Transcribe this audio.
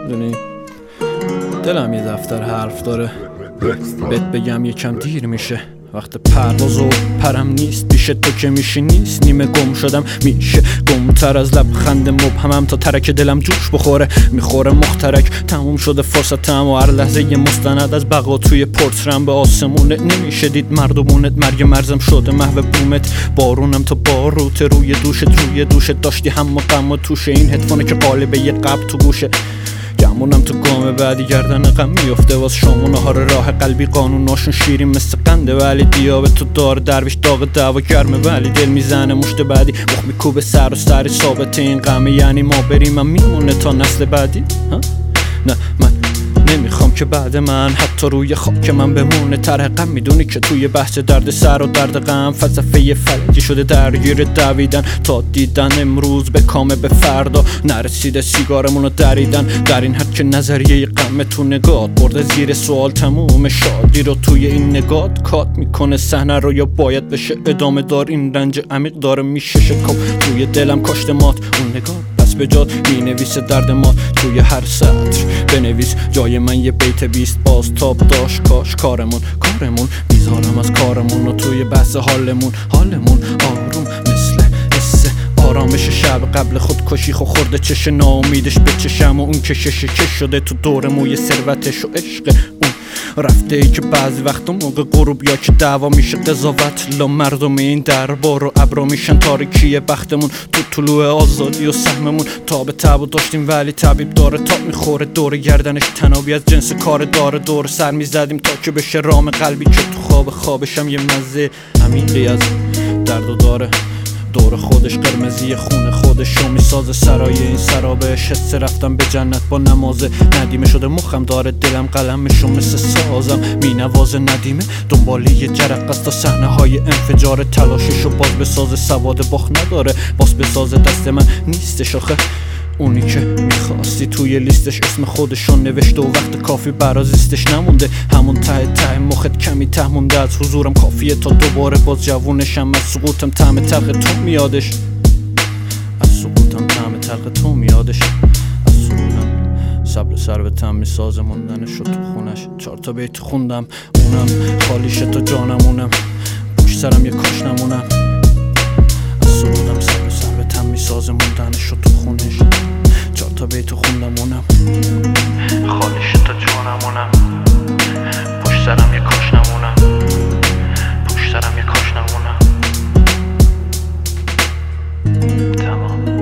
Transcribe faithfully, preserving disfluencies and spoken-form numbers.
دونی دلم یه دفتر حرف داره، بهت بگم یکم دیر میشه، وقت پرواز و پرم نیست، پیش تو که میشی نیست، نیمه گم شدم میشه گمتر از لبخند مبهمم تا ترک دلم جوش بخوره، میخوره مخترک تموم شده فرصتم و هر لحظه یه مستند از بقا توی پورترم به آسمونه نمیشه دید مردمونت، مرگ مرزم شده محو بومت، بارونم تا باروت روی دوشت روی دوشت داشتی هم و غم و توشه، این هدفونه که قالب یه قب تو گوشه، گمونم تو گام بعدی گردن غم میفته واس شامون هار راه قلبی قانوناشون شیرین مثل قنده، ولی دیابه تو دار درویش داغ دعوا گرمه، ولی دل میزنه مشت بعدی مخ میکوبه سر و سری ثابت این غمه، یعنی ما بریم من میمونه تا نسل بعدی. ها نه من نمیخوام که بعد من حتی روی خاک من بمونه طرح غم، میدونی که توی بحث درد سر و درد غم فلسفه فلجی شده درگیر دویدن تا دیدن امروز به کامه به فردا نرسیده سیگارمونو دریدن، در این حد که نظریه غم تو نگات برده زیر سوال تموم شادی رو توی این نگات کات میکنه صحنه رو، یا باید بشه ادامه دار این رنج عمیق داره میشه شکاف توی دلم کاشته مات اون نگات بس به جات مینویسه درد ما توی هر سطر، بنویس جای من یه بیت بیست باز تاب داشت کاش کارمون کارمون میذارم از کارمون و توی بحث حالمون حالمون آروم مثل حس آرامش شب قبل خودکشی خو خورده چش ناامیدش به چشم و اون کشش کش شده تو دور موی ثروتش و عشق اون رفته ای که بعضی وقتا موقع غروب یا که دعوا میشه قضاوت لا مردم این دربار و ابرا میشن تاریکی بختمون تو طلوع آزادی و سهممون تا به تب و داشتیم ولی طبیب داره تا میخوره دور گردنش تنابی از جنس کار داره دور سر میزدیم تا که بشه رام قلبی که تو خواب خوابشم یه مزه عمیقی از درد و داره دور خودش قرمزی خون خودش رو میسازه سرای این سرابش حس رفتم به جنت با نمازه ندیمه شده مخم داره دلم قلمشو مثل سازم مینوازه ندیمه دنبالی یه جرق است تا صحنه های انفجار تلاششو باز بسازه سواد باخ نداره باز بسازه دست من نیستش آخه اونی که میخواستی توی لیستش اسم خودشو نوشته و وقت کافی برا زیستش نمونده همون ته ته مخت کمی ته مونده از حضورم کافیه تا دوباره باز جوونشم از سقوطم طعم تلخ تو میادش از سقوطم طعم تلخ تو میادش از سقوطم صبر سر به تم میسازه موندنشو تو خونش چهار تا بیت خوندم اونم خالیشه تا جانمونم پشت سرم یه کاش نمونم از سقوطم صبر سر به تم میسازه موندنشو تو خونش چهار تا بیتو خوندم اونم خالیش تا جونمونم پشت سرم یه کاش نمونم پشت سرم یه کاش نمونم تمام.